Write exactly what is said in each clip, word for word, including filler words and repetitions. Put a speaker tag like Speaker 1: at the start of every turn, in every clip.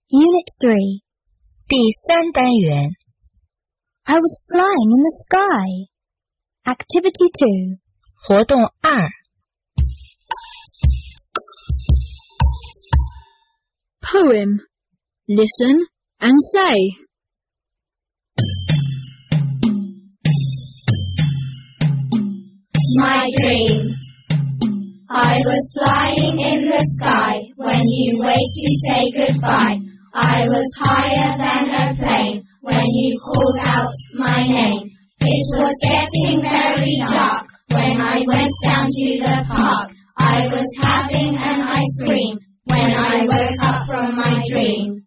Speaker 1: Unit three.
Speaker 2: 第三单元
Speaker 1: I was flying in the sky. Activity two.
Speaker 2: 活动二
Speaker 3: Poem. Listen and say.
Speaker 4: My dream. I was flying in the sky when you wake to say goodbye. I was higher than a plane when you called out my name. It was getting very dark when I went down to the park. I was having an ice cream when I woke up from my dream.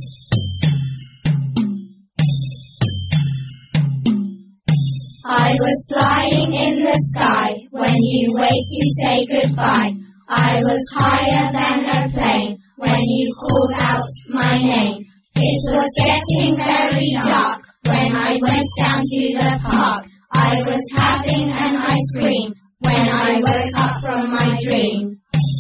Speaker 4: I was flying in the sky when you wake to say goodbye. I was higher than a plane when you called out my name. It was getting very dark when I went down to the park. I was having an ice cream when I woke up from my dream.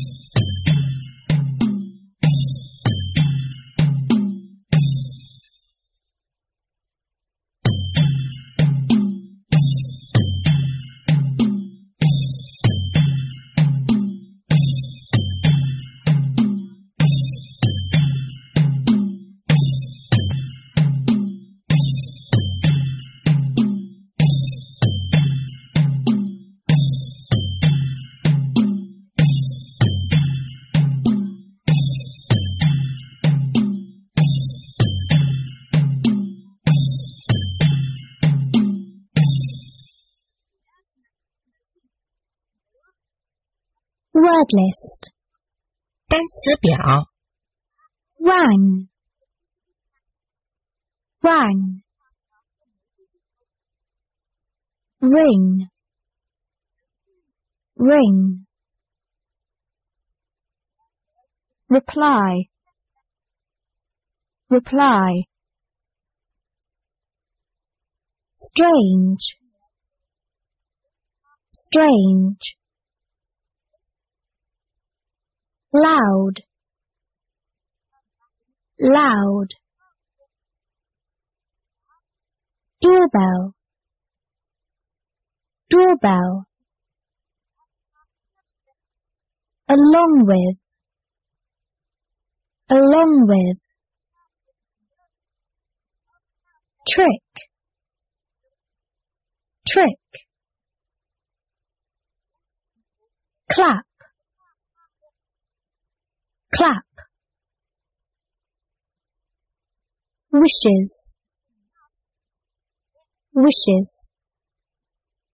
Speaker 1: Word list.
Speaker 2: 单词表
Speaker 1: Rang. Rang. Ring. Ring.
Speaker 3: Reply. Reply.
Speaker 1: Strange. Strange. Loud. Loud. Doorbell. Doorbell. Along with. Along with. Trick. Trick. Clap. Clap. Wishes. Wishes.